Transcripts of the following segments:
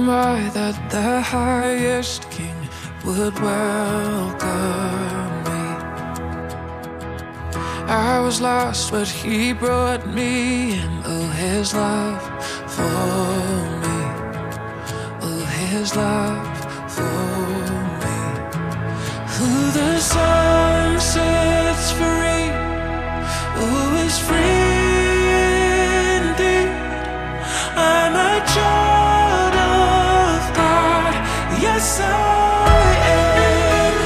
am I that the highest king would welcome me? I was lost, but he brought me in. Oh, his love for me. Oh, his love for me. Who the Son sets free, who is free indeed. I'm a child of God, yes I am.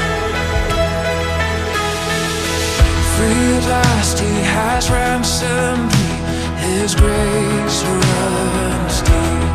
Free at last, he has ransomed me. His grace runs deep.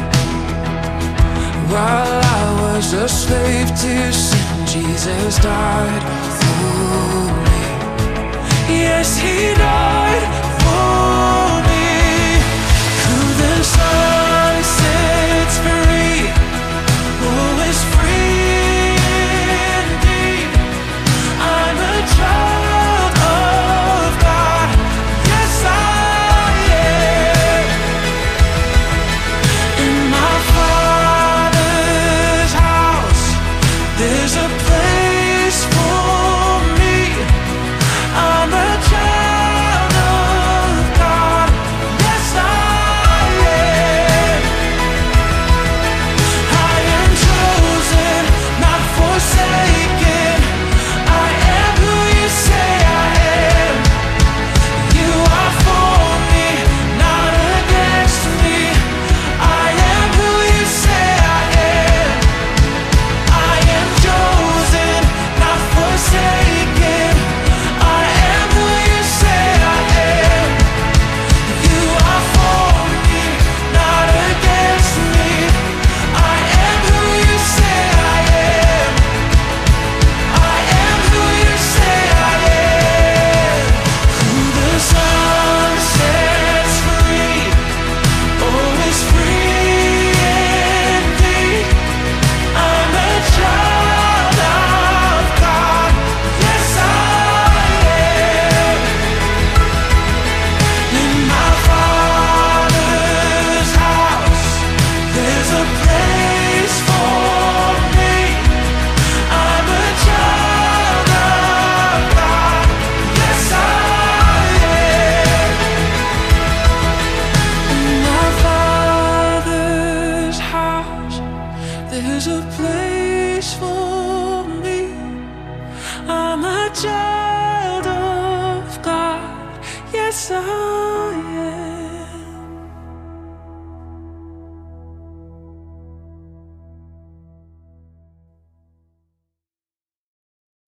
While I was a slave to sin, Jesus died for me. Yes, he died for me. Who the Son sets free, who is free indeed. I'm a child of God, yes I am. In my Father's house, there's a place for me. I'm a child of God, yes I am. I am chosen, not forsaken. I am who you say I am. You are for me, not against me. I am who you say I am. I am chosen, not forsaken. I am who you say I am. You are for me, not against me. I am who you say I am. I am who you say I am. Who the Son sets free, oh, is free indeed. I'm a child of God, yes I am. In my Father's house, there's a place for me. I'm a child of God, yes I am. In my Father's house, there's a place for me. I'm a child of God, yes I am.